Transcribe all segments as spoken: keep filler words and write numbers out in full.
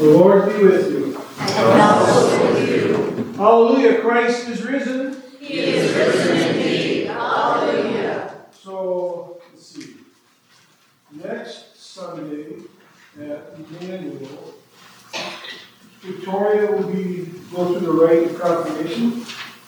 The Lord be with you. And also with you. Hallelujah, Christ is risen. He is risen indeed. Hallelujah. So, let's see. Next Sunday at Emmanuel, Victoria will be go through the rite of confirmation.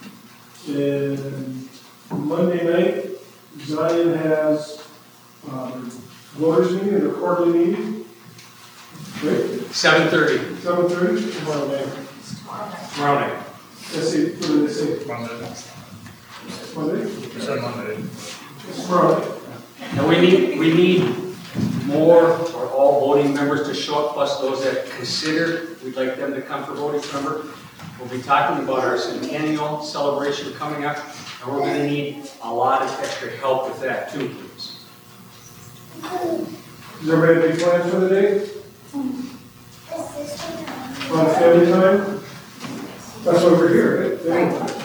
And Monday night, Zion has um, voters meeting and a quarterly meeting. Right? seven thirty. seven thirty tomorrow night. Tomorrow night. Let's see, what did they say? Monday. Monday? You said Monday. Tomorrow night. And we need, we need more or all voting members to show up, plus those that consider, we'd like them to come for voting. Remember, we'll be talking about our centennial celebration coming up, and we're going to need a lot of extra help with that too, please. Is everybody have big plans for the day? On family time? That's why we're here, right? Family time.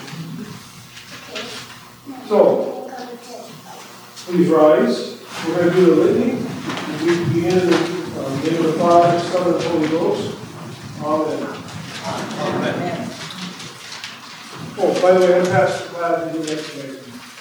So, please rise. We're going to do the litany. We begin in the um, name of the Father, Son, and the Holy Ghost. Amen. Amen. Oh, by the way, I'm Pastor Glad to do that today.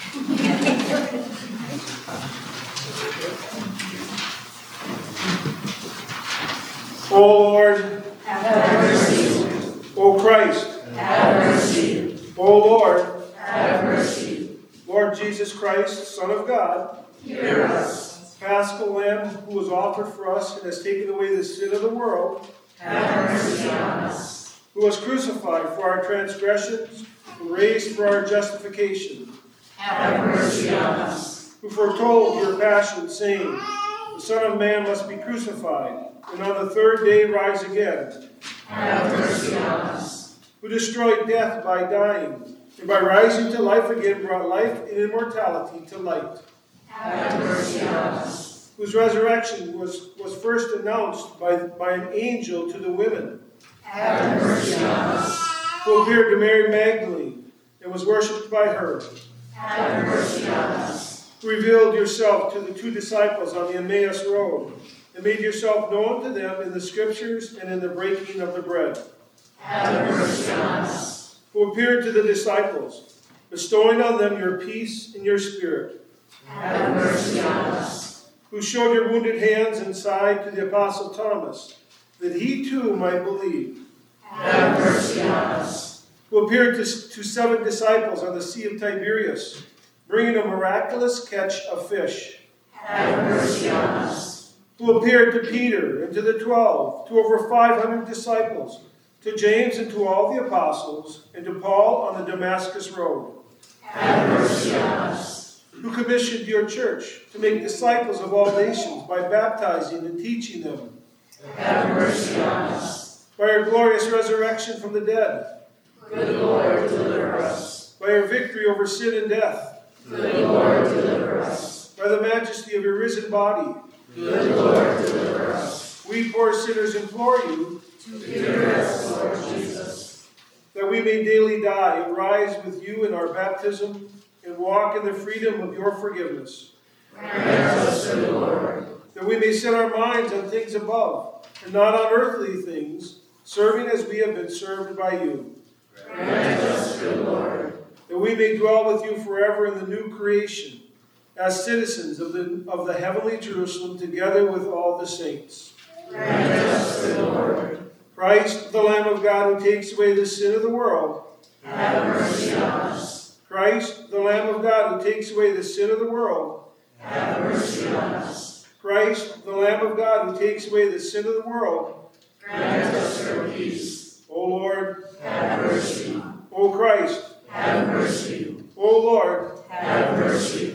O Lord, Have mercy. O Christ, Have mercy. O Lord, Have mercy. Lord Jesus Christ, Son of God, Hear us. Paschal Lamb who was offered for us and has taken away the sin of the world, Have mercy on us. who was crucified for our transgressions and raised for our justification, Have mercy on us. who foretold your passion, saying, the Son of Man must be crucified, and on the third day rise again, Have mercy on us. who destroyed death by dying, and by rising to life again brought life and immortality to light, Have mercy on us. whose resurrection was, was first announced by, by an angel to the women, Have mercy on us. who appeared to Mary Magdalene and was worshipped by her, Have mercy on us. who revealed yourself to the two disciples on the Emmaus Road, and made yourself known to them in the Scriptures and in the breaking of the bread, Have mercy on us. who appeared to the disciples, bestowing on them your peace and your spirit, Have mercy on us. who showed your wounded hands and side to the Apostle Thomas, that he too might believe, Have mercy on us. who appeared to, to seven disciples on the Sea of Tiberias, bringing a miraculous catch of fish, Have mercy on us. who appeared to Peter and to the twelve, to over five hundred disciples, to James and to all the apostles, and to Paul on the Damascus Road, Have mercy on us. who commissioned your church to make disciples of all nations by baptizing and teaching them, Have mercy on us. by your glorious resurrection from the dead, Good Lord, deliver us. by your victory over sin and death, Good Lord, deliver us. by the majesty of your risen body. Good Lord, deliver us. We poor sinners implore you Hear us, Lord Jesus. that we may daily die and rise with you in our baptism and walk in the freedom of your forgiveness, Grant us, good Lord. that we may set our minds on things above and not on earthly things, serving as we have been served by you, Grant us, good Lord. that we may dwell with you forever in the new creation, as citizens of the, of the heavenly Jerusalem, together with all the saints. Grant us, good Lord. Christ, the Lamb of God, who takes away the sin of the world. Have mercy on us. Christ, the Lamb of God, who takes away the sin of the world. Have mercy on us. Christ, the Lamb of God, who takes away the sin of the world. Grant us your peace. O Lord, Have mercy. O Christ, Have mercy. O Lord, Have mercy.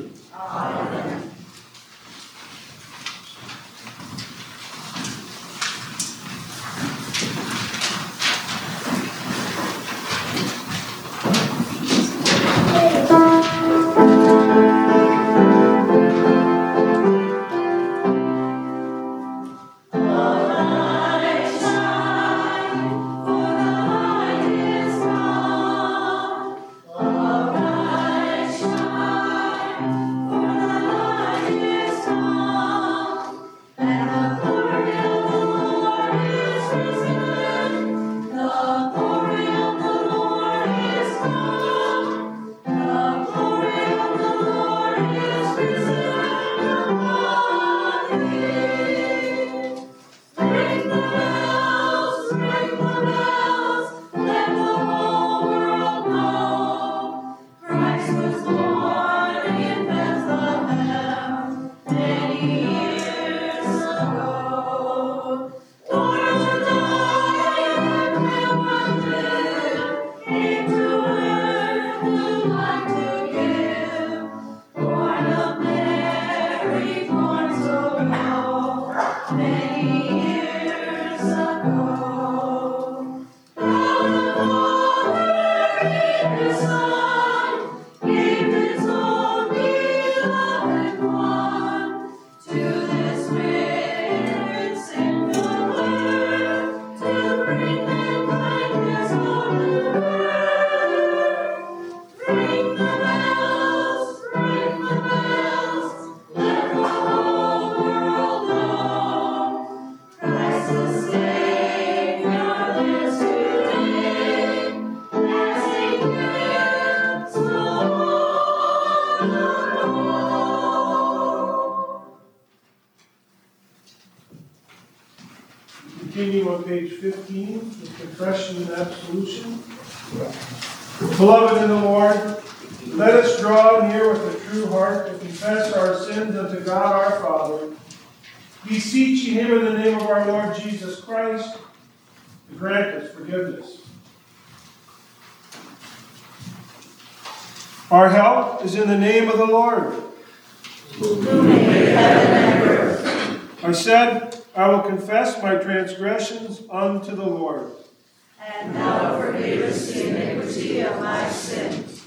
Amen. Arise, shine, Continue on page fifteen, the confession and absolution. Beloved in the Lord, let us draw near with a true heart to confess our sins unto God our Father, beseeching Him in the name of our Lord Jesus Christ to grant us forgiveness. Our help is in the name of the Lord, who made heaven and earth. I said, I will confess my transgressions unto the Lord. And thou forgavest the iniquity of my sins.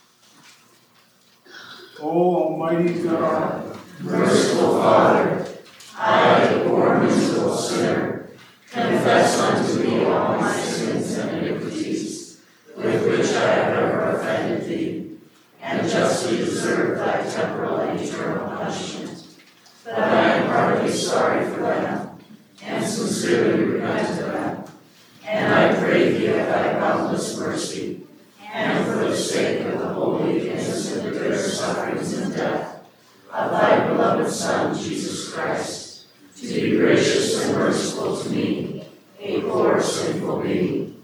O Almighty God, Merciful Father, I, a poor miserable sinner, confess unto thee all my sins and iniquities, with which I have ever offended thee, and justly deserve thy temporal and eternal punishment. But I am heartily sorry for them, and sincerely repent of them. And I pray thee of thy boundless mercy, and for the sake of the holy, innocent, bitter sufferings and death of thy beloved Son, Jesus Christ, to be gracious and merciful to me, a poor sinful being.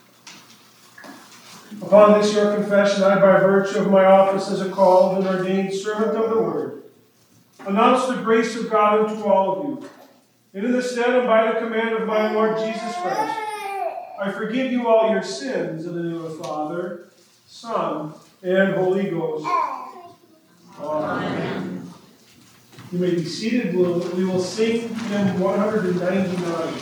upon this your confession, I, by virtue of my office as a called and ordained servant of the Word, announce the grace of God unto all of you. And in the stead and by the command of my Lord Jesus Christ, I forgive you all your sins in the name of the Father, Son, and Holy Ghost. Amen. You may be seated. We'll, we will sing hymn one hundred ninety-nine.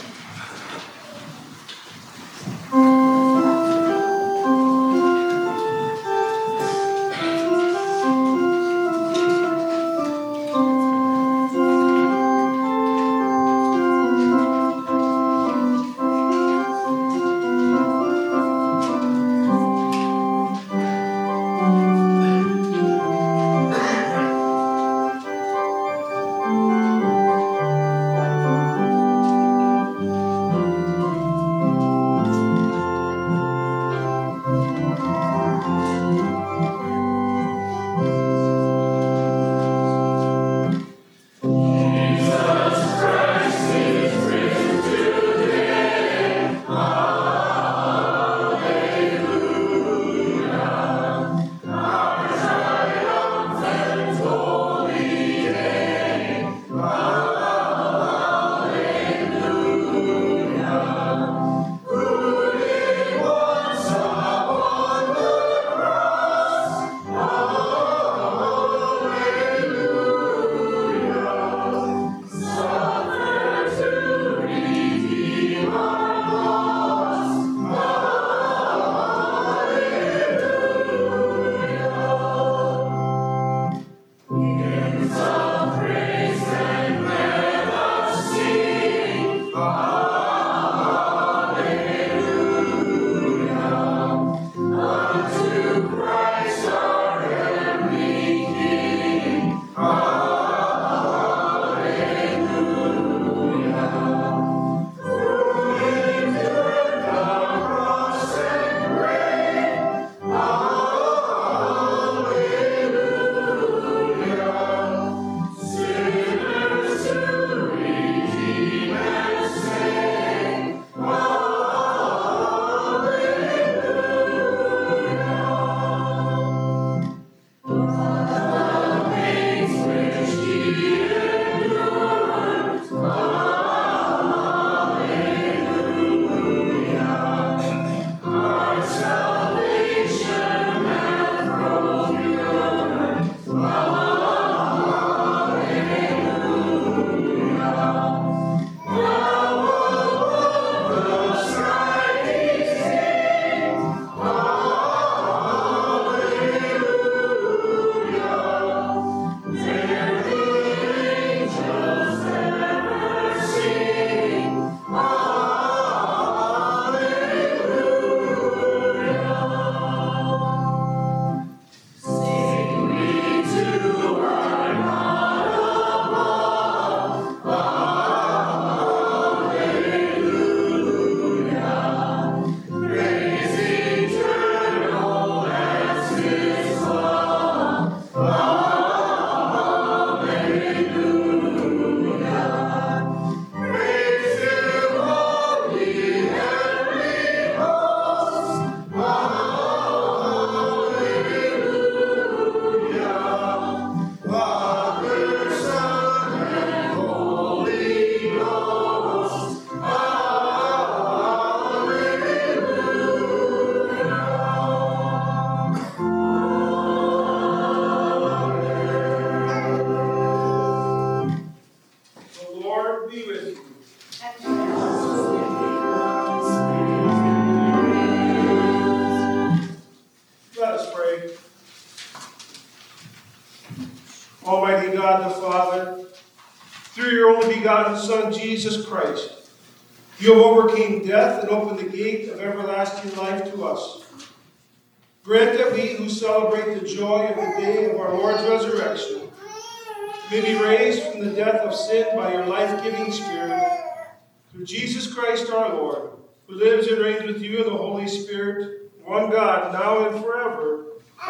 Almighty God the Father, through your only begotten Son, Jesus Christ, you have overcame death and opened the gate of everlasting life to us. Grant that we who celebrate the joy of the day of our Lord's resurrection may be raised from the death of sin by your life-giving Spirit, through Jesus Christ our Lord, who lives and reigns with you in the Holy Spirit, one God, now and forever.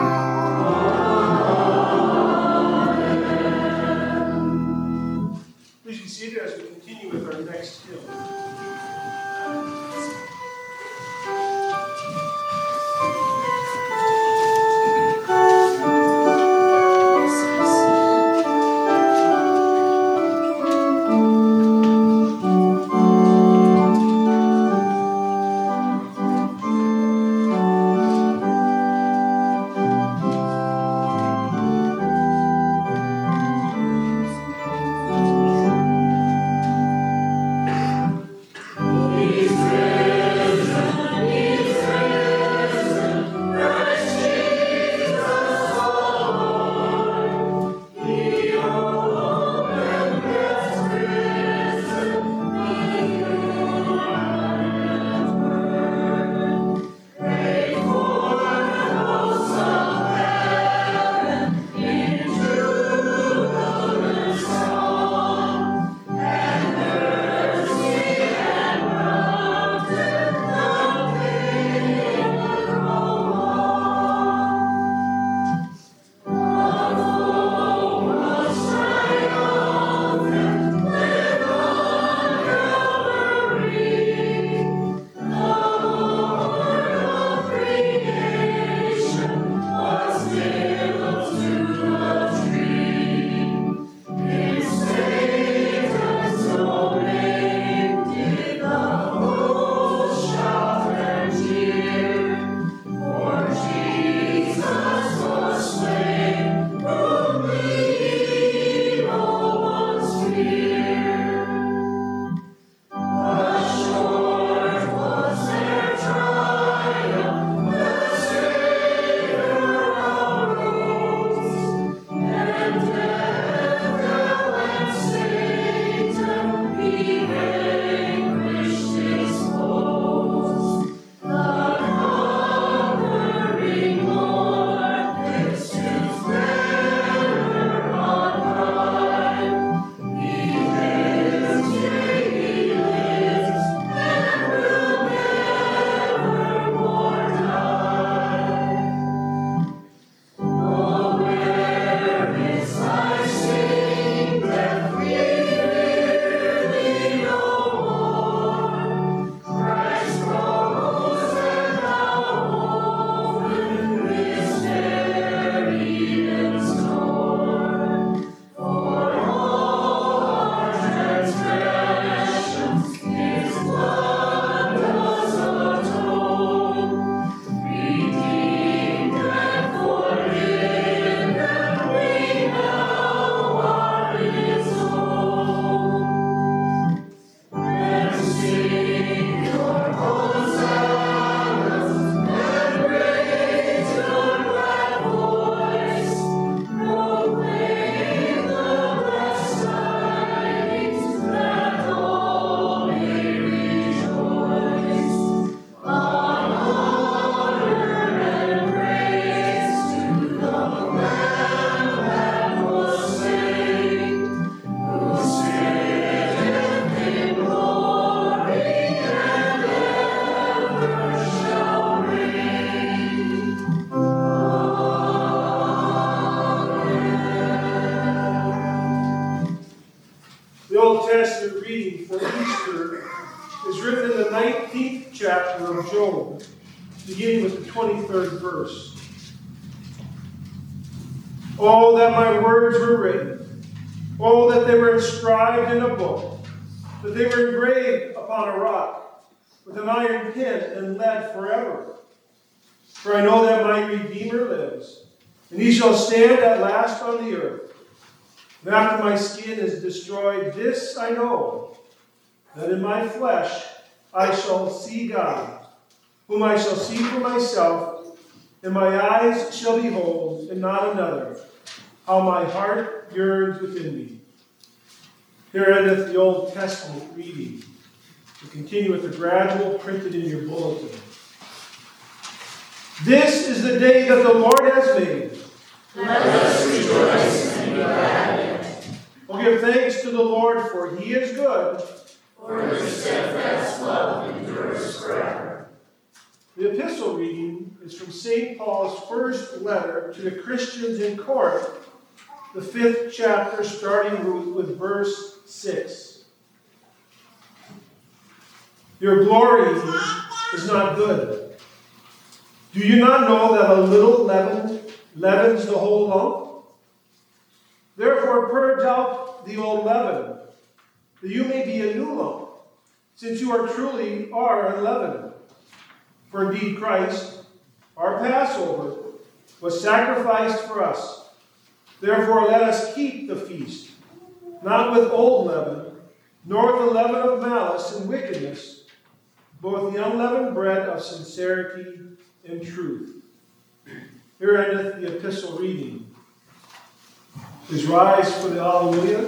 Amen. Please be seated as we continue with our next hymn. Of Job, beginning with the twenty-third verse. Oh, that my words were written. Oh, that they were inscribed in a book, that they were engraved upon a rock, with an iron pen and lead forever. For I know that my Redeemer lives, and he shall stand at last on the earth. And after my skin is destroyed, this I know, that in my flesh I shall see God, whom I shall see for myself, and my eyes shall behold, and not another. how my heart yearns within me. Here endeth the Old Testament reading. We continue with the gradual printed in your bulletin. This is the day that the Lord has made. Let us rejoice and be glad in it. We'll give thanks to the Lord, for he is good. For his steadfast love endures forever. The epistle reading is from Saint Paul's first letter to the Christians in Corinth, the fifth chapter, starting with verse six. Your glory is not good. Do you not know that a little leaven leavens the whole lump? Therefore purge out the old leaven, that you may be a new lump, since you are truly are unleavened. For indeed Christ, our Passover, was sacrificed for us. Therefore let us keep the feast, not with old leaven, nor with the leaven of malice and wickedness, but with the unleavened bread of sincerity and truth. Here endeth the epistle reading. Please rise for the Alleluia.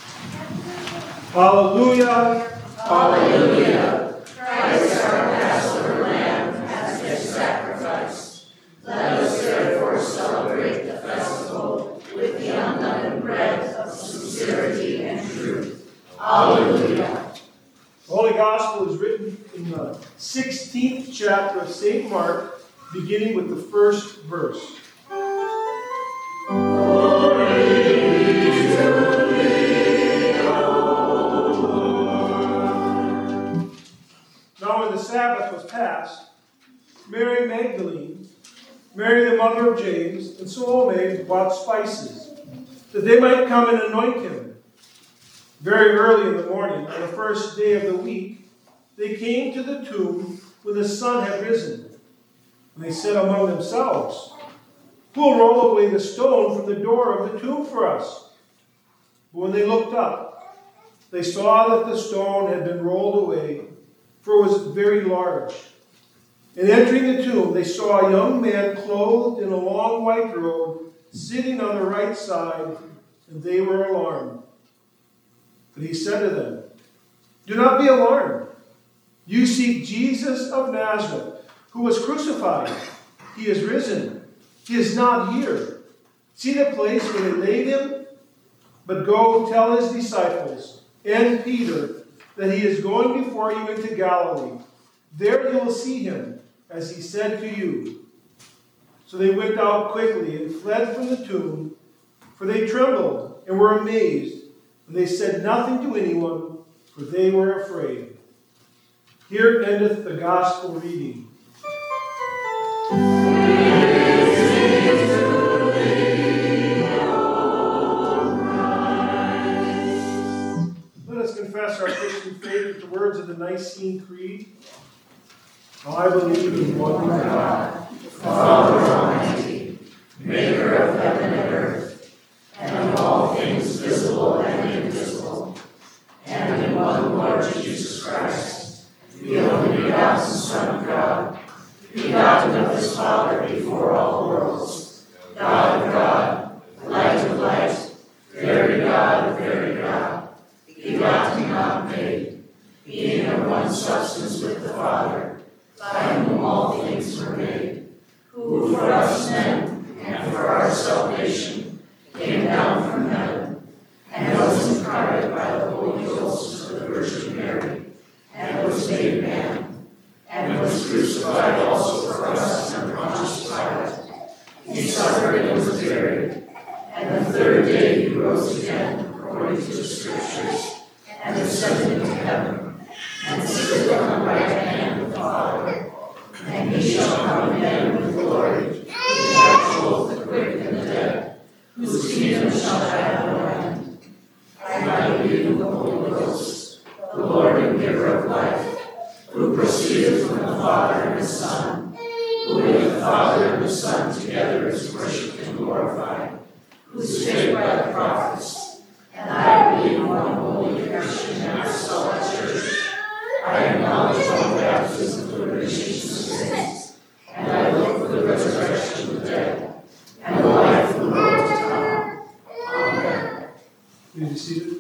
Alleluia. Alleluia. Christ our Passover Lamb has been sacrificed. Let us therefore celebrate the festival with the unleavened bread of sincerity and truth. Alleluia. The Holy Gospel is written in the sixteenth chapter of Saint Mark, beginning with the first verse. Now when the Sabbath was past, Mary Magdalene, Mary the mother of James, and Salome bought spices, that they might come and anoint him. Very early in the morning, on the first day of the week, they came to the tomb when the sun had risen. And they said among themselves, "Who will roll away the stone from the door of the tomb for us?" But when they looked up, they saw that the stone had been rolled away, for it was very large. And entering the tomb, they saw a young man clothed in a long white robe, sitting on the right side, and they were alarmed. But he said to them, "Do not be alarmed. You seek Jesus of Nazareth, who was crucified. He is risen. He is not here. See the place where they laid him? But go tell his disciples and Peter that he is going before you into Galilee. There you will see him, as he said to you." So they went out quickly and fled from the tomb, for they trembled and were amazed, and they said nothing to anyone, for they were afraid. Here endeth the gospel reading. Let us confess our Christian faith with the words of the Nicene Creed. I believe in one God, Father Almighty, maker of heaven and earth, and of all things visible and invisible, and in one Lord Jesus Christ, the only begotten Son of God, begotten of his Father before all worlds, God of God, light of light, very God of very God, begotten, not made, being of one substance with the Father, by whom all things were made, who for us men and for our salvation came down from heaven, and was incarnate by the Holy Ghost of the Virgin Mary, and was made man, and was crucified also for us under Pontius Pilate. He suffered and was buried, and the third day he rose again, according to the Scriptures, and ascended into heaven, and sitteth on the right hand of the Father. And he shall come again with glory, to judge both the quick and the dead, whose kingdom shall have no end. I believe in the Holy Ghost, the Lord and giver of life, who proceedeth from the Father and the Son, who with the Father and the Son together is worshipped and glorified, who spake by the prophets. And I believe in one holy Christian and apostolic church. I acknowledge one baptism for the remission of sins, and I look for the resurrection of the dead, and the life of the world to come. Please be seated.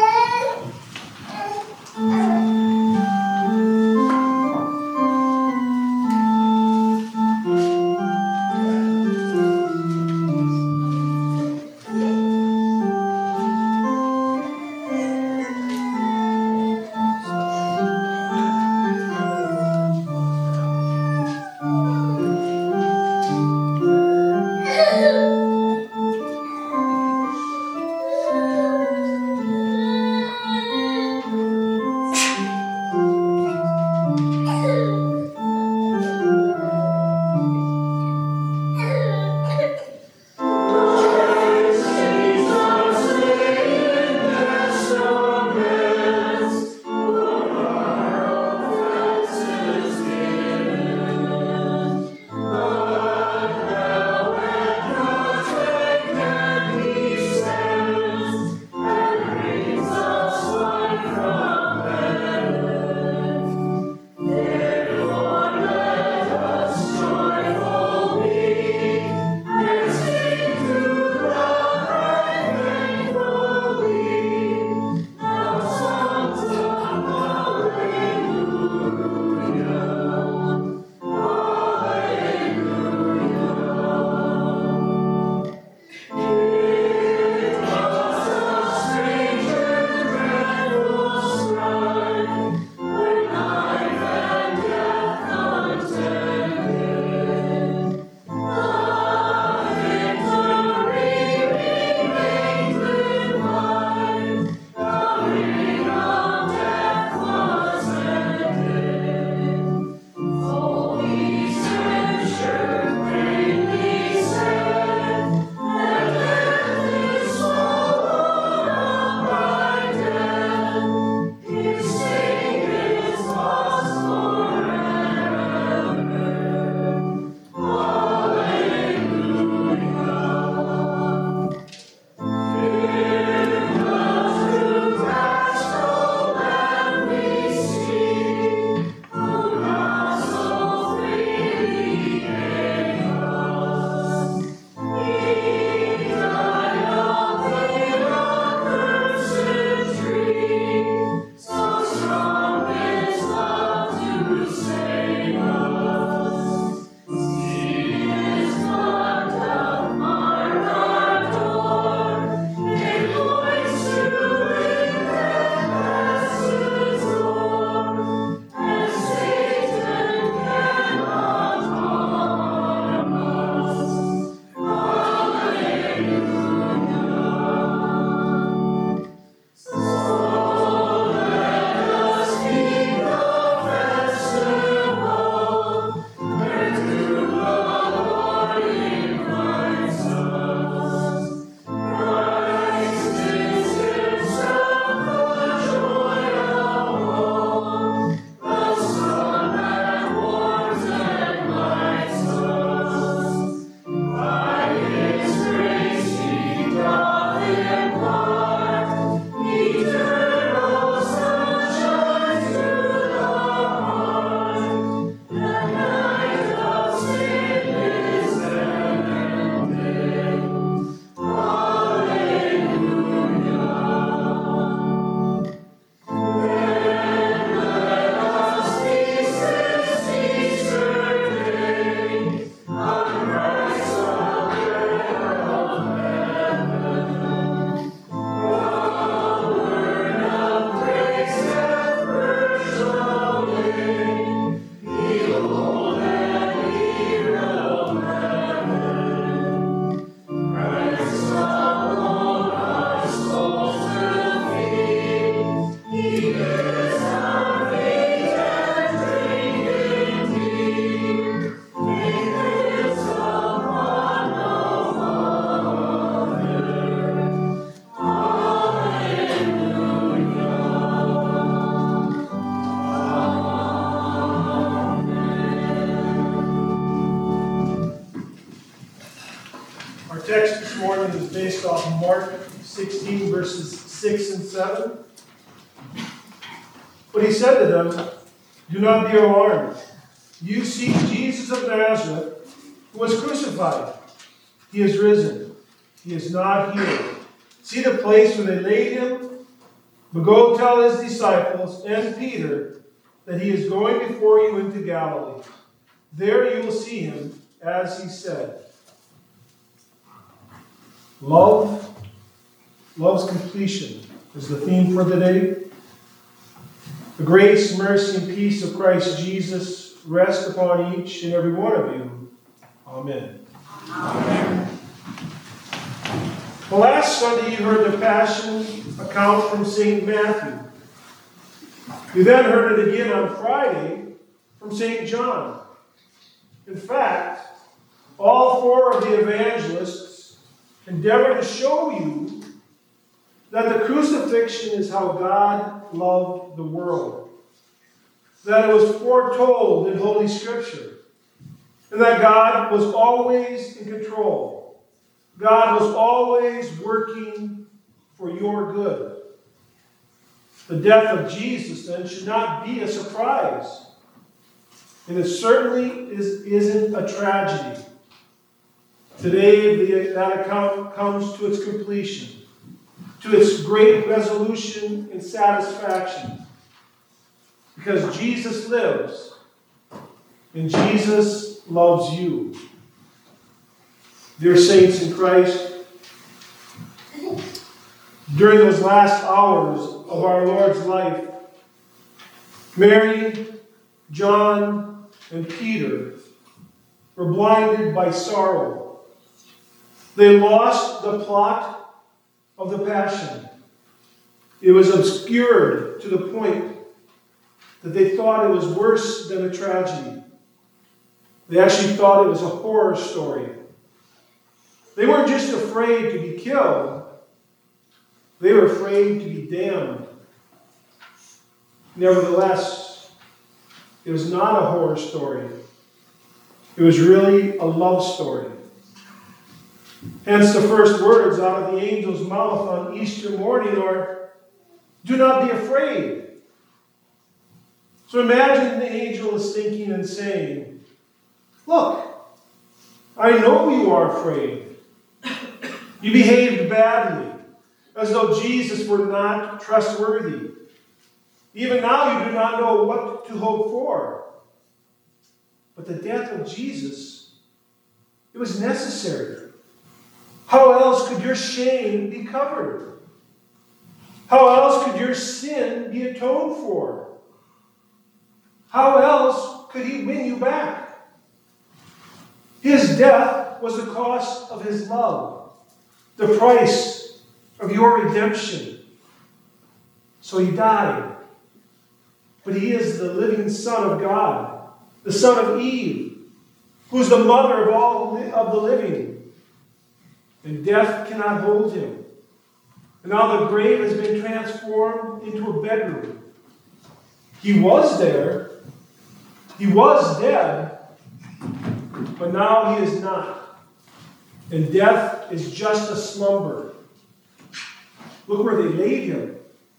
text this morning is based off Mark sixteen, verses six and seven. But he said to them, "Do not be alarmed. You see Jesus of Nazareth, who was crucified. He is risen. He is not here. See the place where they laid him? But go tell his disciples and Peter that he is going before you into Galilee. There you will see him, as he said. Love, love's completion is the theme for today. The grace, mercy, and peace of Christ Jesus rest upon each and every one of you. Amen. Amen. Well, last Sunday you heard the Passion account from Saint Matthew. You then heard it again on Friday from Saint John. In fact, all four of the evangelists endeavor to show you that the crucifixion is how God loved the world, that it was foretold in Holy Scripture, and that God was always in control. God was always working for your good. The death of Jesus, then, should not be a surprise. And it certainly is, isn't a tragedy. Today, the, that account comes to its completion, to its great resolution and satisfaction. Because Jesus lives, and Jesus loves you. Dear saints in Christ, during those last hours of our Lord's life, Mary, John, and Peter were blinded by sorrow. They lost the plot of the Passion. It was obscured to the point that they thought it was worse than a tragedy. They actually thought it was a horror story. They weren't just afraid to be killed. They were afraid to be damned. Nevertheless, it was not a horror story. It was really a love story. Hence the first words out of the angel's mouth on Easter morning are, "Do not be afraid." So imagine the angel is thinking and saying, "Look, I know you are afraid. You behaved badly, as though Jesus were not trustworthy. Even now you do not know what to hope for. But the death of Jesus, it was necessary. How else could your shame be covered? How else could your sin be atoned for? How else could he win you back? His death was the cost of his love, the price of your redemption. So he died. But he is the living Son of God, the Son of Eve, who's the mother of all of the living. And death cannot hold him. And now the grave has been transformed into a bedroom. He was there. He was dead. But now he is not. And death is just a slumber. Look where they laid him.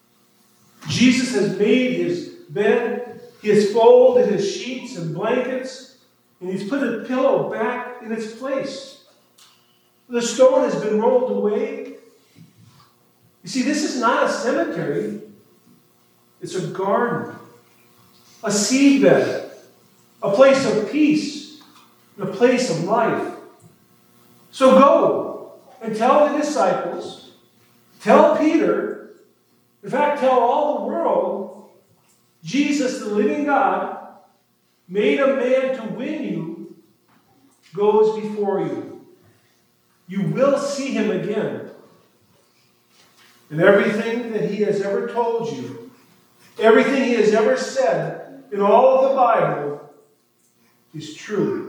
Jesus has made his bed. He has folded his sheets and blankets. And he's put a pillow back in its place. The stone has been rolled away. You see, this is not a cemetery. It's a garden. A seedbed. A place of peace. And a place of life. So go and tell the disciples, tell Peter, in fact, tell all the world, Jesus, the living God, made a man to win you, goes before you. You will see him again. And everything that he has ever told you, everything he has ever said in all of the Bible is true.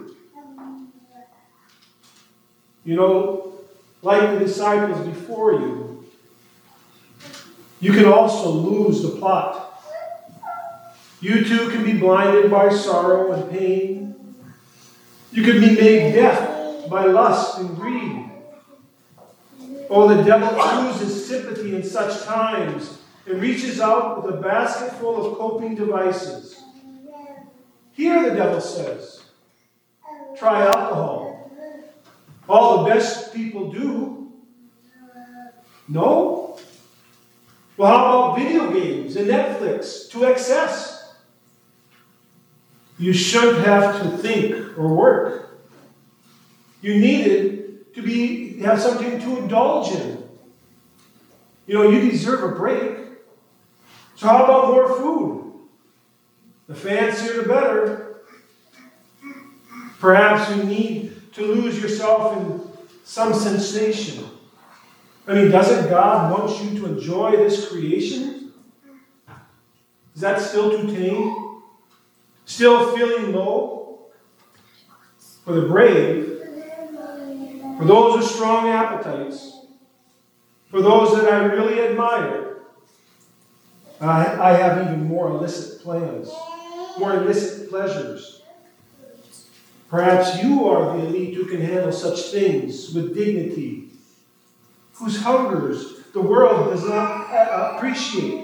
You know, like the disciples before you, you can also lose the plot. You too can be blinded by sorrow and pain. You can be made deaf by lust and greed. Oh, the devil loses sympathy in such times and reaches out with a basket full of coping devices. Here, the devil says, try alcohol. All the best people do. No? Well, how about video games and Netflix to excess? You shouldn't have to think or work. You needed to be have something to indulge in. You know, you deserve a break. So how about more food? The fancier the better. Perhaps you need to lose yourself in some sensation. I mean, doesn't God want you to enjoy this creation? Is that still too tame? Still feeling low? For the brave, for those with strong appetites, for those that I really admire, I, I have even more illicit plans, more illicit pleasures. Perhaps you are the elite who can handle such things with dignity, whose hungers the world does not appreciate.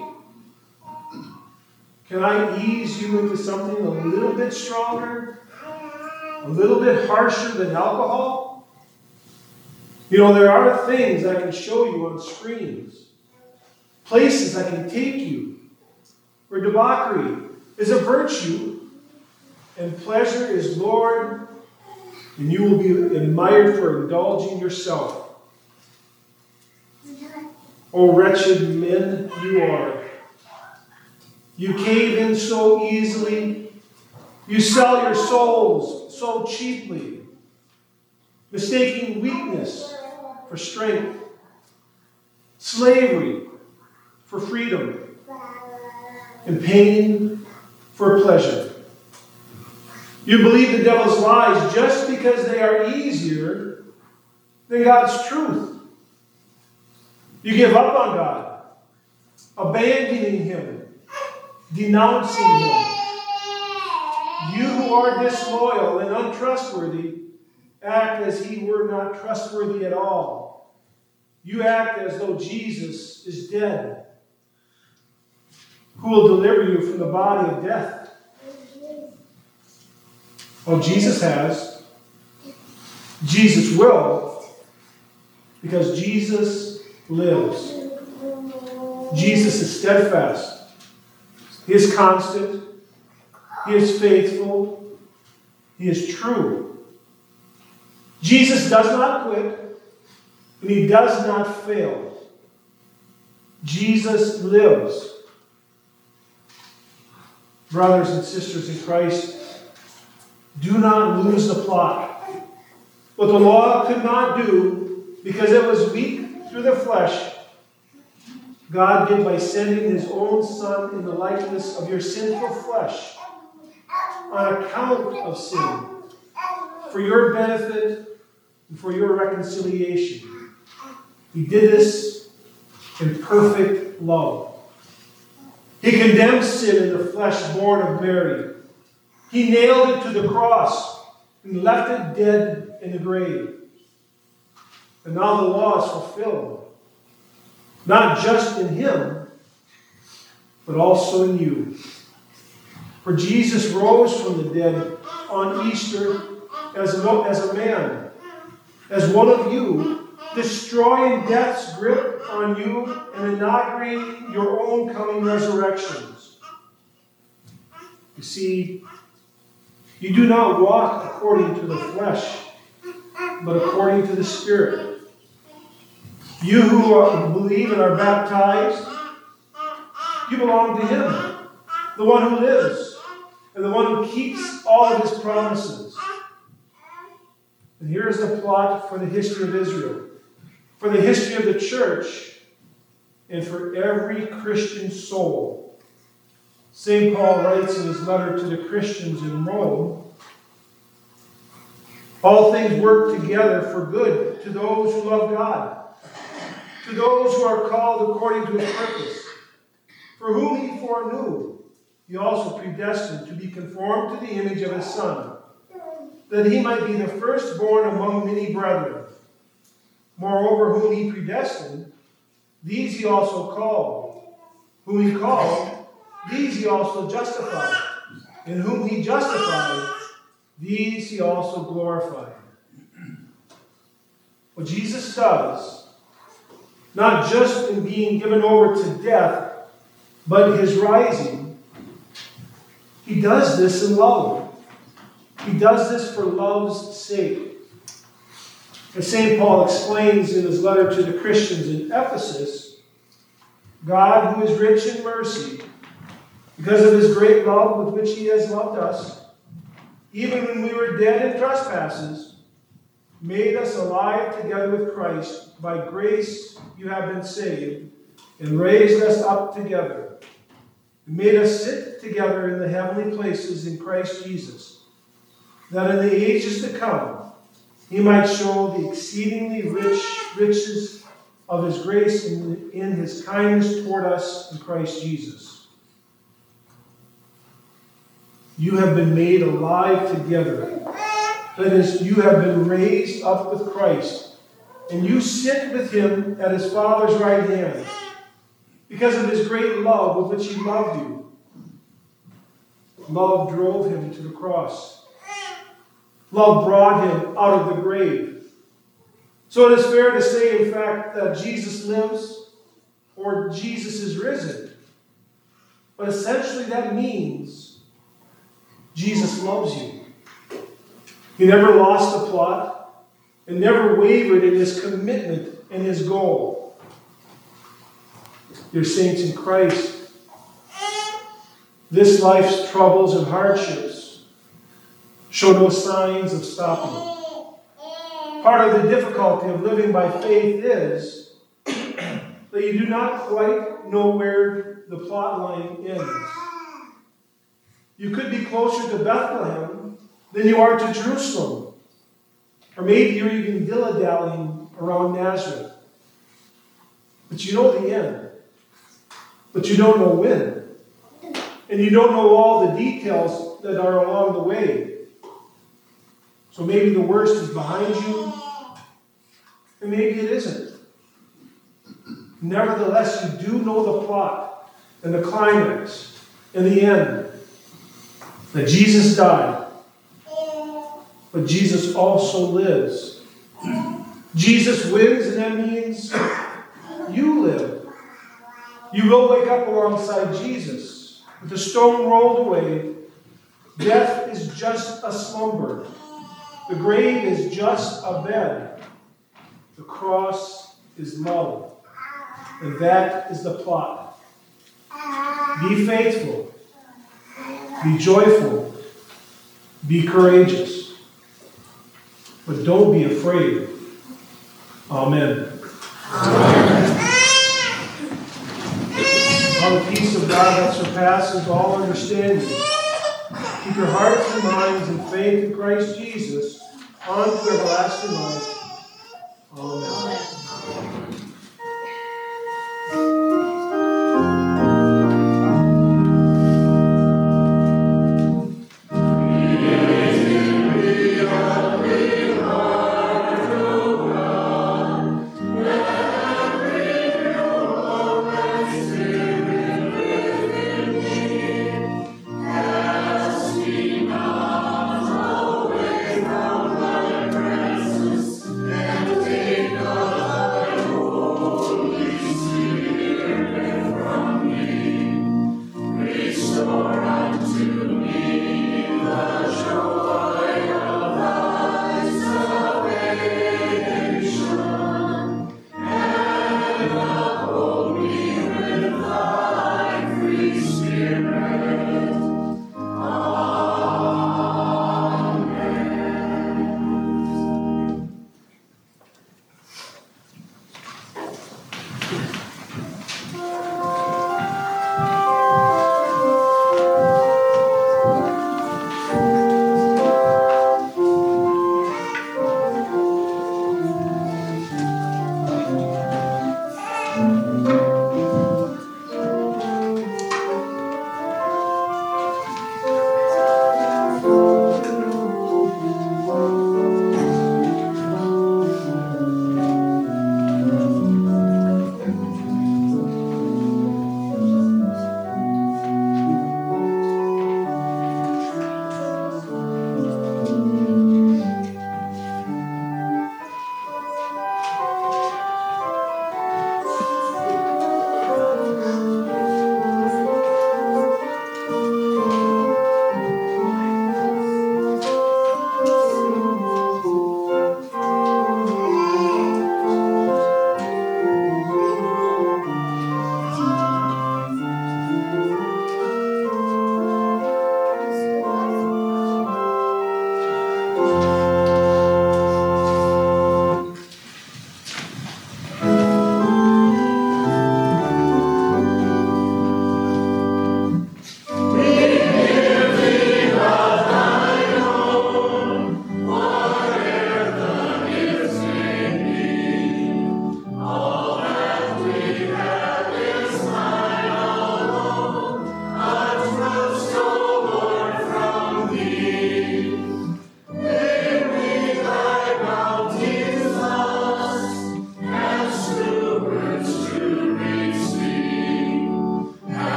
Can I ease you into something a little bit stronger, a little bit harsher than alcohol? You know, there are things I can show you on screens, places I can take you, where debauchery is a virtue and pleasure is Lord, and you will be admired for indulging yourself. O wretched men you are. You cave in so easily. You sell your souls so cheaply, mistaking weakness for strength, slavery for freedom, and pain for pleasure. You believe the devil's lies just because they are easier than God's truth. You give up on God, abandoning Him, denouncing Him. You who are disloyal and untrustworthy act as He were not trustworthy at all. You act as though Jesus is dead. Who will deliver you from the body of death? Well, Jesus has. Jesus will, because Jesus lives. Jesus is steadfast. He is constant. He is faithful. He is true. Jesus does not quit, and He does not fail. Jesus lives. Brothers and sisters in Christ, do not lose the plot. What the law could not do, because it was weak through the flesh, God did by sending His own Son in the likeness of your sinful flesh on account of sin, for your benefit and for your reconciliation. He did this in perfect love. He condemned sin in the flesh born of Mary. He nailed it to the cross and left it dead in the grave. And now the law is fulfilled, not just in Him, but also in you. For Jesus rose from the dead on Easter as a, as a man, as one of you, destroying death's grip on you and inaugurating your own coming resurrections. You see, you do not walk according to the flesh, but according to the Spirit. You who are, believe and are baptized, you belong to Him, the one who lives, and the one who keeps all of His promises. And here is the plot for the history of Israel, for the history of the church, and for every Christian soul. Saint Paul writes in his letter to the Christians in Rome, all things work together for good to those who love God, to those who are called according to His purpose. For whom He foreknew, He also predestined to be conformed to the image of His Son, that He might be the firstborn among many brethren. Moreover, whom He predestined, these He also called. Whom He called, these He also justified. And whom He justified, these He also glorified. What Jesus does not just in being given over to death, but his rising, he does this in love. He does this for love's sake. As Saint Paul explains in his letter to the Christians in Ephesus, God, who is rich in mercy, because of his great love with which he has loved us, even when we were dead in trespasses, made us alive together with Christ. By grace you have been saved, and raised us up together, and made us sit together in the heavenly places in Christ Jesus, that in the ages to come he might show the exceedingly rich riches of his grace in, in his kindness toward us in Christ Jesus. You have been made alive together. That is, you have been raised up with Christ, and you sit with him at his Father's right hand because of his great love with which he loved you. Love drove him to the cross. Love brought him out of the grave. So it is fair to say, in fact, that Jesus lives or Jesus is risen. But essentially that means Jesus loves you. He never lost the plot and never wavered in his commitment and his goal. Dear saints in Christ, this life's troubles and hardships show no signs of stopping. Part of the difficulty of living by faith is that you do not quite know where the plot line ends. You could be closer to Bethlehem than you are to Jerusalem. Or maybe you're even dilly-dallying around Nazareth. But you know the end. But you don't know when. And you don't know all the details that are along the way. So maybe the worst is behind you, and maybe it isn't. Nevertheless, you do know the plot and the climax and the end. That Jesus died, but Jesus also lives. Jesus wins, and that means you live. You will wake up alongside Jesus. With the stone rolled away, death is just a slumber. The grave is just a bed. The cross is love. And that is the plot. Be faithful. Be joyful. Be courageous. But don't be afraid. Amen. Amen. Now the peace of God that surpasses all understanding, keep your hearts and minds in faith in Christ Jesus on to everlasting life. Amen. Take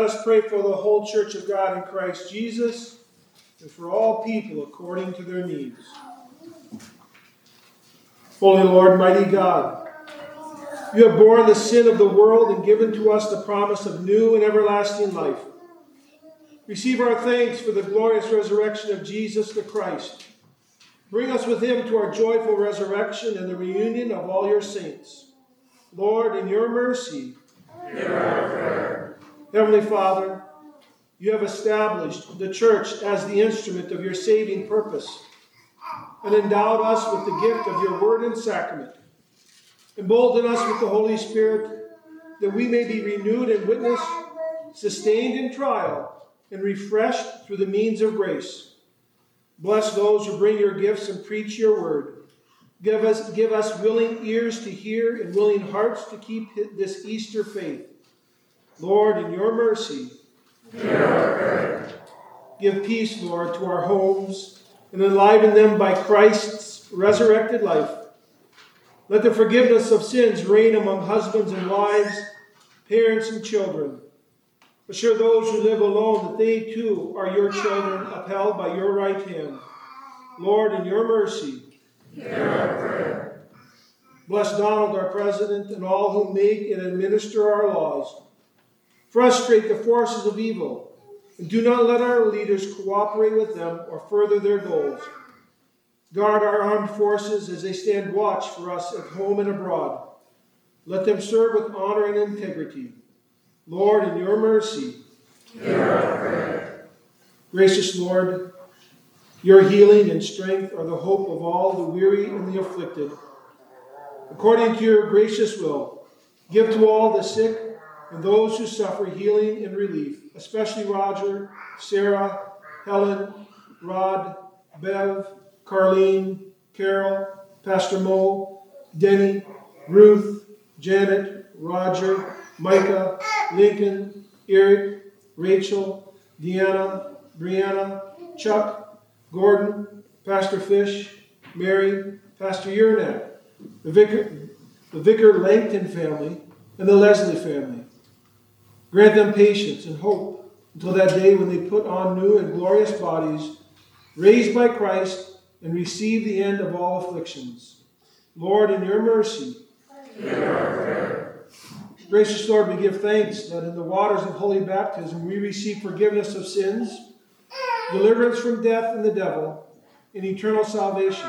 us pray for the whole church of God in Christ Jesus and for all people according to their needs. Holy Lord, mighty God, you have borne the sin of the world and given to us the promise of new and everlasting life. Receive our thanks for the glorious resurrection of Jesus the Christ. Bring us with him to our joyful resurrection and the reunion of all your saints. Lord, in your mercy, hear our prayer. Heavenly Father, you have established the church as the instrument of your saving purpose and endowed us with the gift of your word and sacrament. Embolden us with the Holy Spirit that we may be renewed in witness, sustained in trial, and refreshed through the means of grace. Bless those who bring your gifts and preach your word. Give us, give us willing ears to hear and willing hearts to keep this Easter faith. Lord, in your mercy, hear our prayer. Give peace, Lord, to our homes and enliven them by Christ's resurrected life. Let the forgiveness of sins reign among husbands and wives, parents and children. Assure those who live alone that they too are your children, upheld by your right hand. Lord, in your mercy, hear our prayer. Bless Donald, our president, and all who make and administer our laws. Frustrate the forces of evil, and do not let our leaders cooperate with them or further their goals. Guard our armed forces as they stand watch for us at home and abroad. Let them serve with honor and integrity. Lord, in your mercy, hear our prayer. Gracious Lord, your healing and strength are the hope of all the weary and the afflicted. According to your gracious will, give to all the sick and those who suffer healing and relief, especially Roger, Sarah, Helen, Rod, Bev, Carlene, Carol, Pastor Mo, Denny, Ruth, Janet, Roger, Micah, Lincoln, Eric, Rachel, Deanna, Brianna, Chuck, Gordon, Pastor Fish, Mary, Pastor Yernak, the Vicar, the Vicar Langton family, and the Leslie family. Grant them patience and hope until that day when they put on new and glorious bodies, raised by Christ, and receive the end of all afflictions. Lord, in your mercy, hear our prayer. Gracious Lord, we give thanks that in the waters of holy baptism we receive forgiveness of sins, deliverance from death and the devil, and eternal salvation.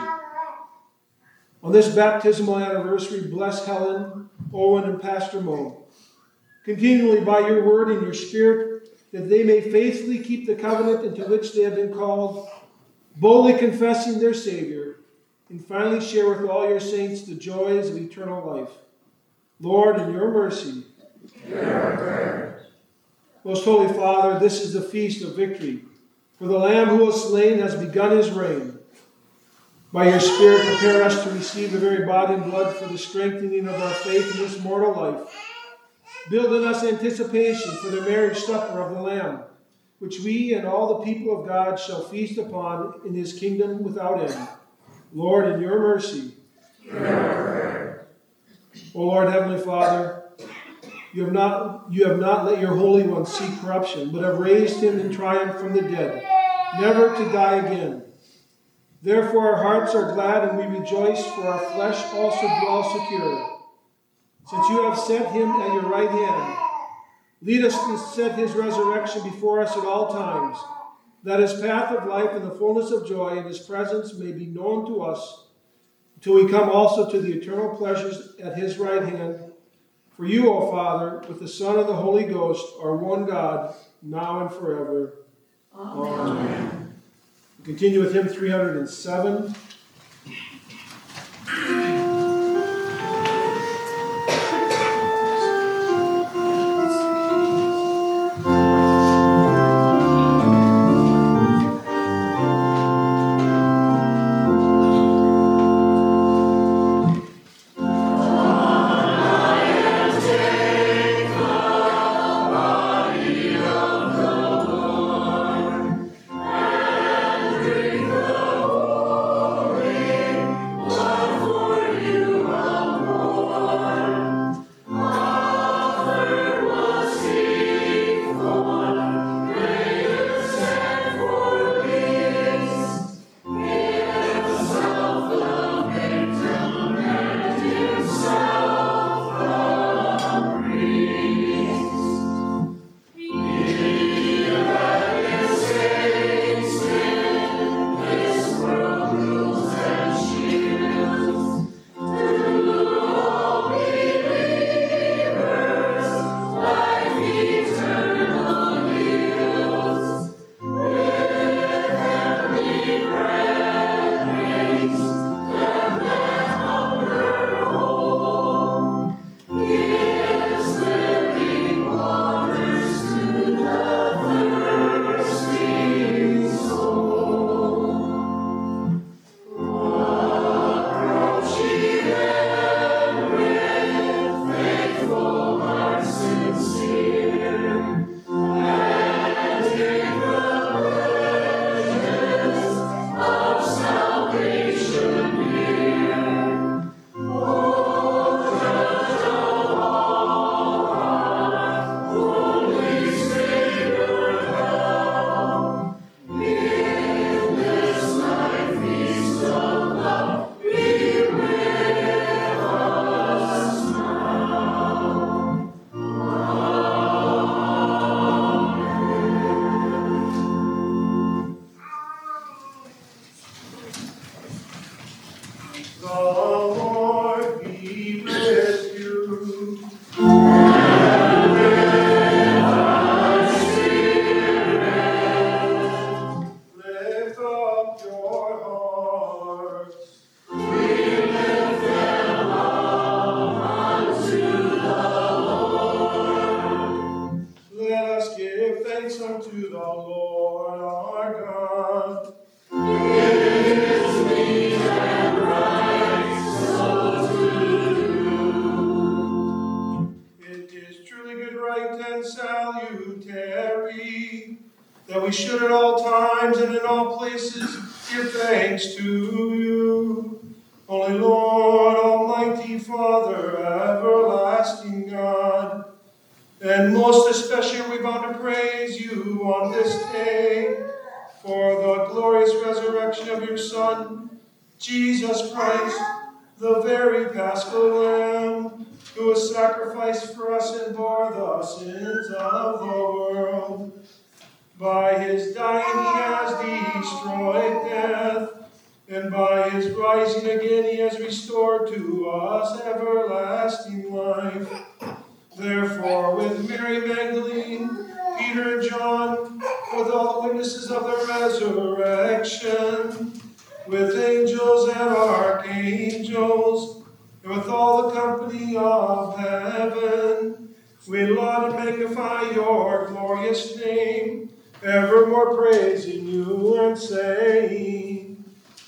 On this baptismal anniversary, bless Helen, Owen, and Pastor Mo, continually by your word and your spirit, that they may faithfully keep the covenant into which they have been called, boldly confessing their Savior, and finally share with all your saints the joys of eternal life. Lord, in your mercy, hear our prayer. Most Holy Father, this is the feast of victory, for the Lamb who was slain has begun his reign. By your Spirit, prepare us to receive the very body and blood for the strengthening of our faith in this mortal life. Build in us anticipation for the marriage supper of the Lamb, which we and all the people of God shall feast upon in his kingdom without end. Lord, in your mercy, hear our prayer. O Lord, Heavenly Father, you have not you have not let your Holy One see corruption, but have raised him in triumph from the dead, never to die again. Therefore our hearts are glad and we rejoice, for our flesh also dwells secure. Since you have set him at your right hand, lead us to set his resurrection before us at all times, that his path of life and the fullness of joy in his presence may be known to us, until we come also to the eternal pleasures at his right hand. For you, O Father, with the Son and the Holy Ghost, are one God, now and forever. Amen. Amen. We continue with hymn three hundred seven. For the Lord our God. It is truly good, right, and salutary that we should at all times and in all places give thanks to you, Holy Lord, Almighty Father, everlasting God. And most especially are we bound to praise you on this day for the glorious resurrection of your Son, Jesus Christ, the very Paschal Lamb, who was sacrificed for us and bore the sins of the world. By his dying he has destroyed death, and by his rising again he has restored to us everlasting life. Therefore, with Mary Magdalene, Peter and John, with all the witnesses of the resurrection, with angels and archangels, and with all the company of heaven, we laud and magnify your glorious name, evermore praising you and saying,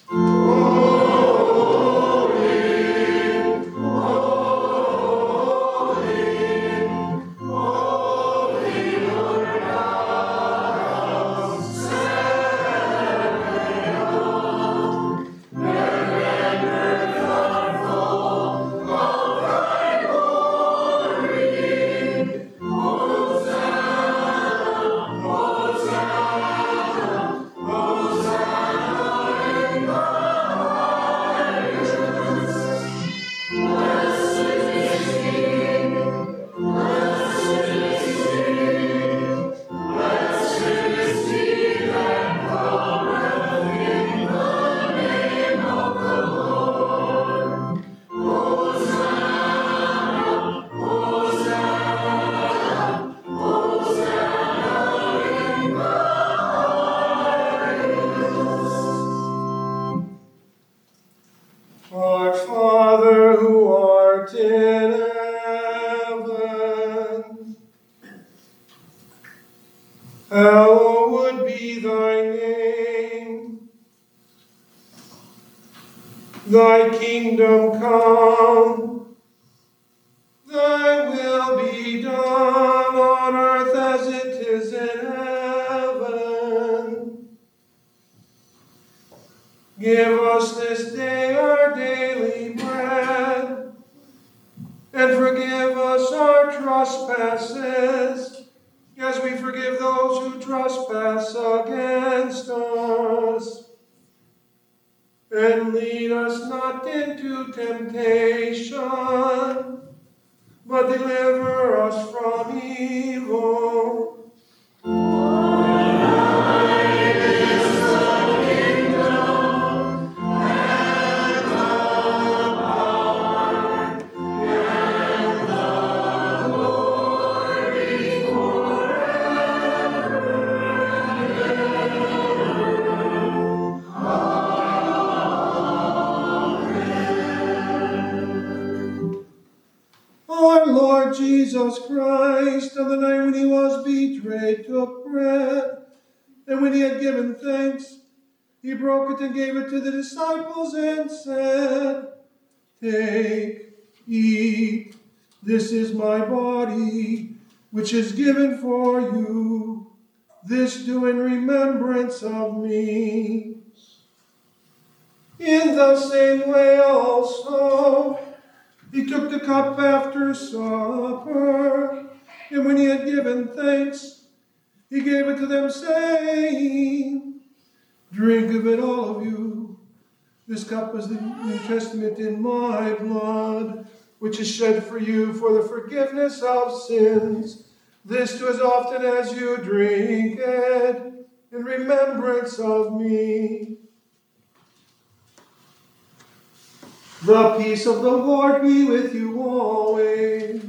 Our Father who art in heaven, hallowed be thy name. Thy kingdom come, thy will be done on earth as it is in heaven. Give us this day our daily bread, and forgive us our trespasses, as we forgive those who trespass against us. And lead us not into temptation, but deliver us from evil. Our Lord Jesus Christ, on the night when he was betrayed, took bread, and when he had given thanks, he broke it and gave it to the disciples and said, "Take, eat, this is my body, which is given for you. This do in remembrance of me." In the same way also, he took the cup after supper, and when he had given thanks, he gave it to them, saying, "Drink of it, all of you. This cup is the New Testament in my blood, which is shed for you for the forgiveness of sins. This do as often as you drink it in remembrance of me." The peace of the Lord be with you always.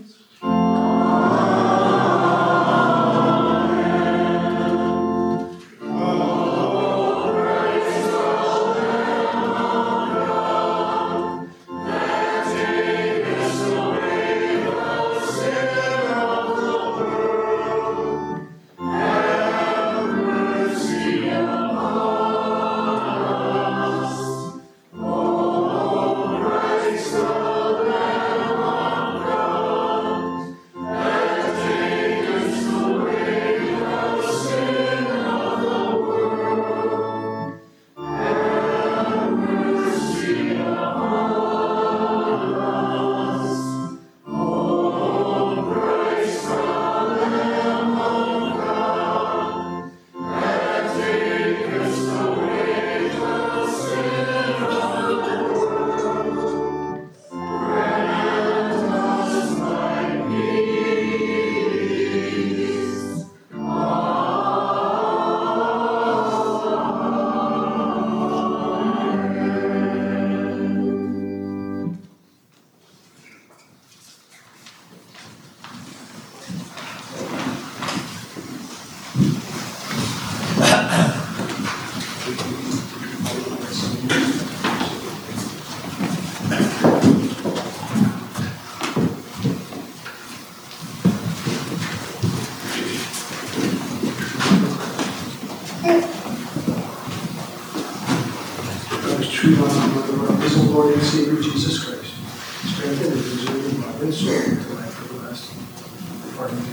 and Savior Jesus Christ, strengthen and preserve your body and soul until life everlasting. Pardon me.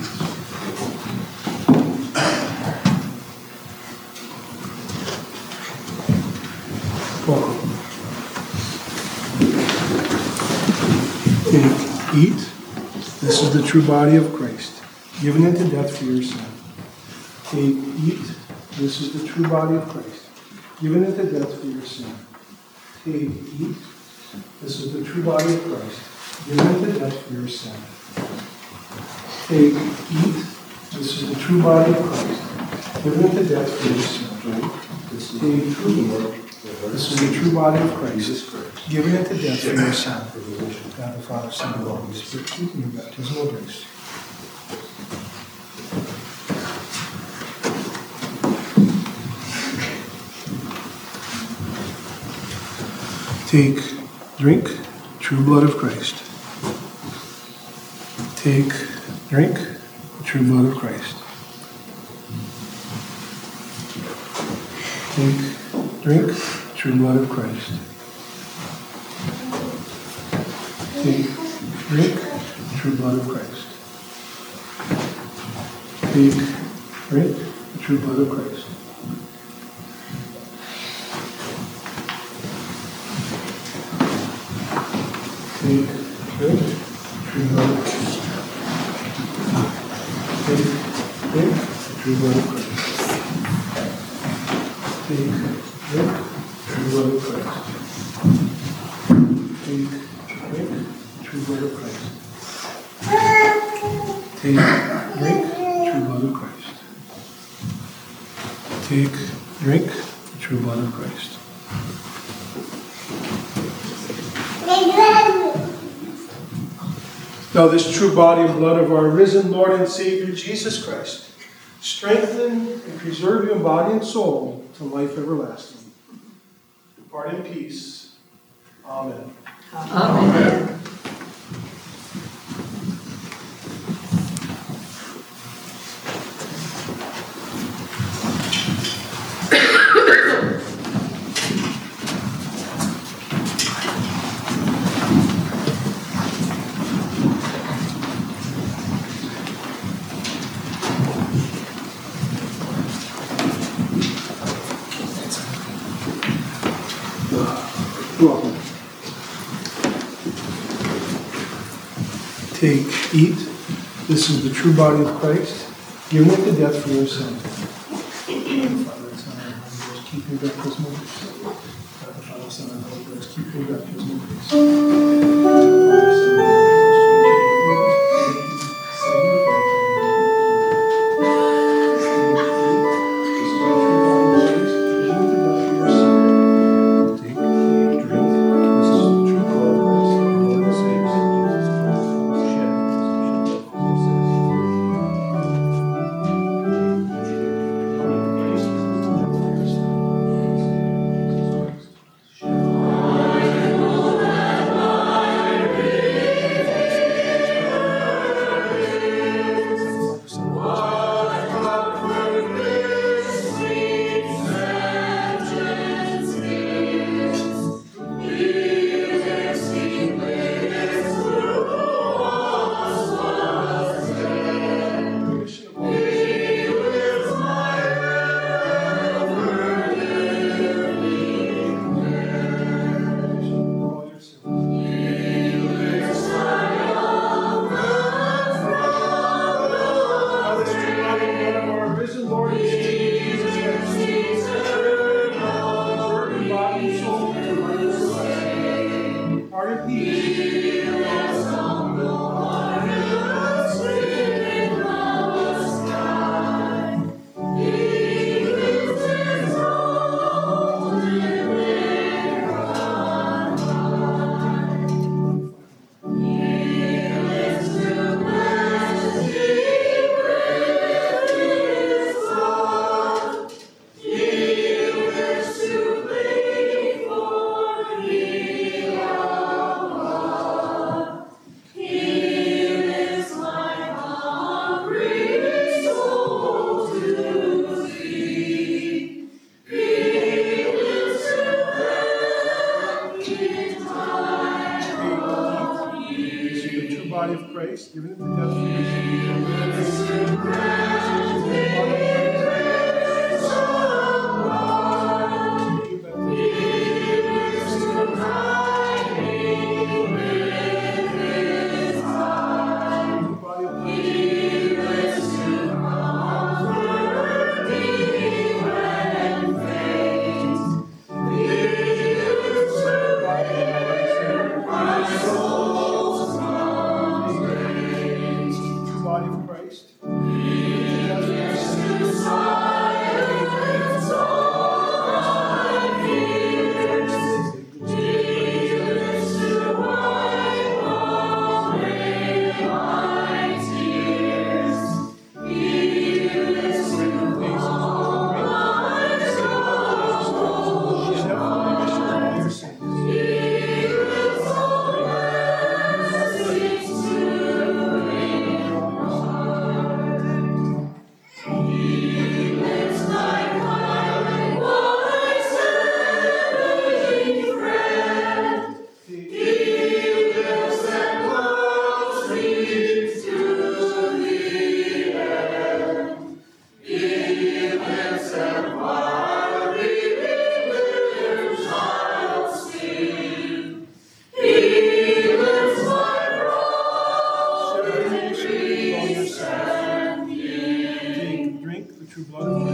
Welcome. Take, eat. This is the true body of Christ, given into death for your sin. Take, eat. This is the true body of Christ, given into death for your sin. Take, eat. This is the true body of Christ, given into death for your sin. Take, eat. This is the true body of Christ, given into death for your sin. This is the true This is the true body of Christ, given into death for your sin. God the Father, Son, and Holy Spirit, in your baptismal grace. Take, drink, true blood of Christ. Take, drink, the true blood of Christ. Take, drink, true blood of Christ. Take, drink, true blood of Christ. Take, drink, the true blood of Christ. Take, drink, true blood of Christ. Take, drink, the true blood of Christ. Take, drink, true blood of Christ. Take, drink, true blood of Christ. Take, drink, true blood of Christ. Take, drink, true blood of Christ. Now this true body and blood of our risen Lord and Savior Jesus Christ, strengthen and preserve your body and soul to life everlasting. Depart in peace. Amen. Amen. Welcome. Take, eat. This is the true body of Christ, given into death for your sin. Father, Son, and Holy Ghost, keep your baptismal grace. God the Father, Son, and Holy Ghost, keep your baptismal grace. God the Father, Son, and Holy Ghost, Christ. Drink the true blood of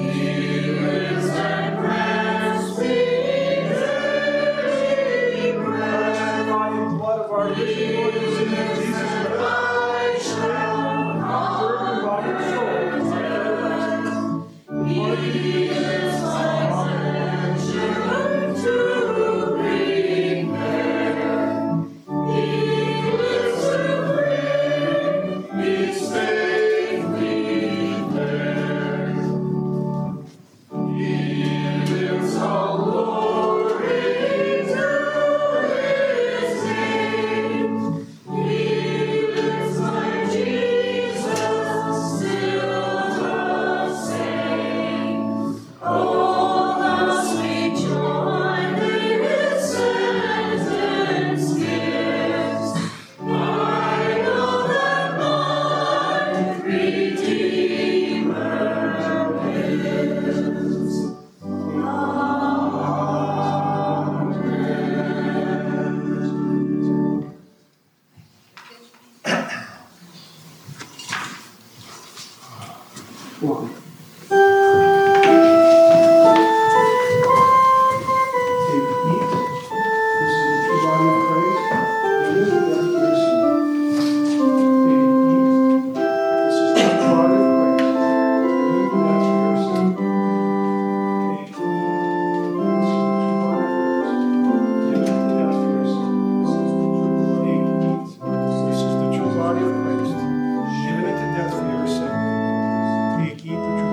Welcome. This is the true body of Christ, given into death for your sin. Take, eat the true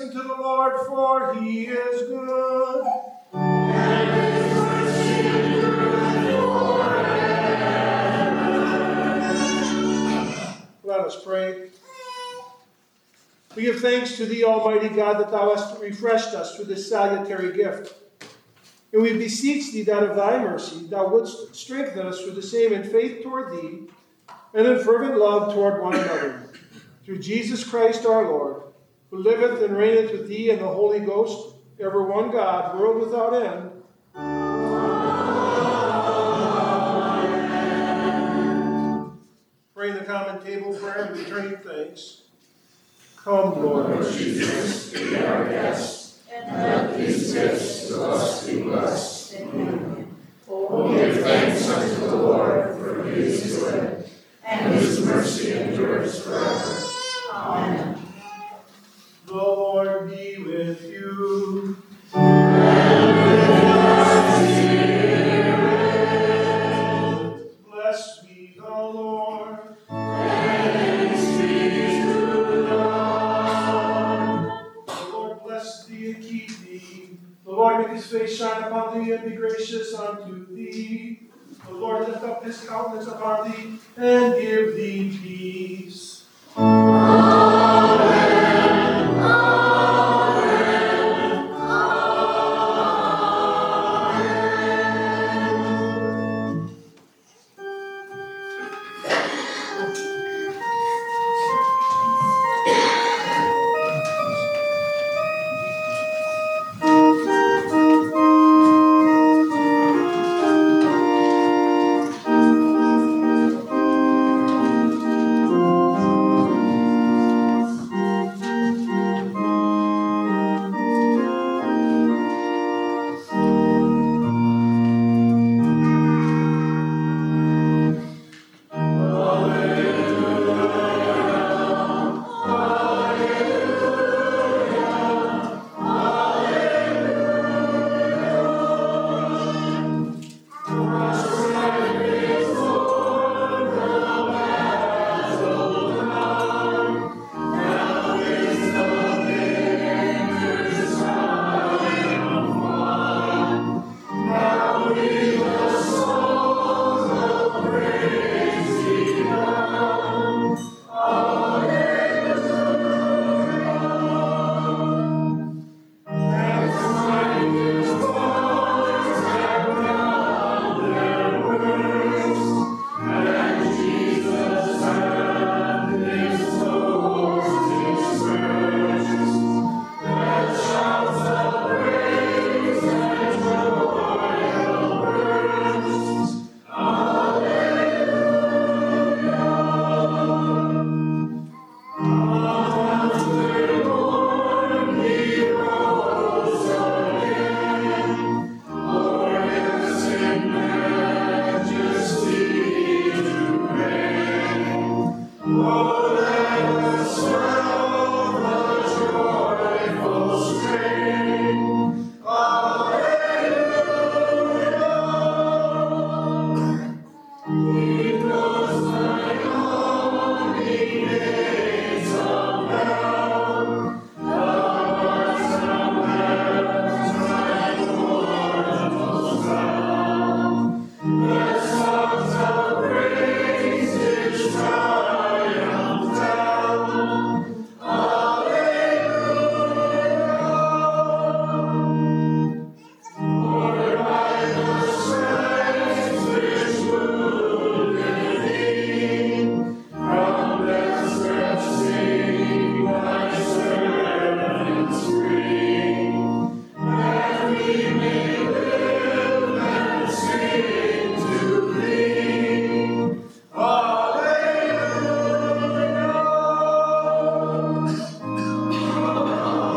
unto the Lord, for he is good. Let us pray. We give thanks to thee, Almighty God, that thou hast refreshed us through this salutary gift. And we beseech thee that of thy mercy thou wouldst strengthen us through the same in faith toward thee, and in fervent love toward one another. Through Jesus Christ our Lord, who liveth and reigneth with thee and the Holy Ghost, ever one God, world without end. Amen. Praying the common table prayer and returning thanks. Come, Lord. Lord Jesus, be our guest, and let these gifts to us be blessed. Amen. Oh, give thanks unto the Lord, for he is good, and his mercy endures forever. Amen. The Lord be with you. Blessed be the Lord. Thanks be to God. The Lord bless thee and keep thee. The Lord make his face shine upon thee and be gracious unto thee. The Lord lift up his countenance upon thee and give thee peace.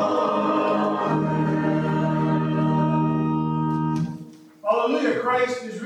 Christ is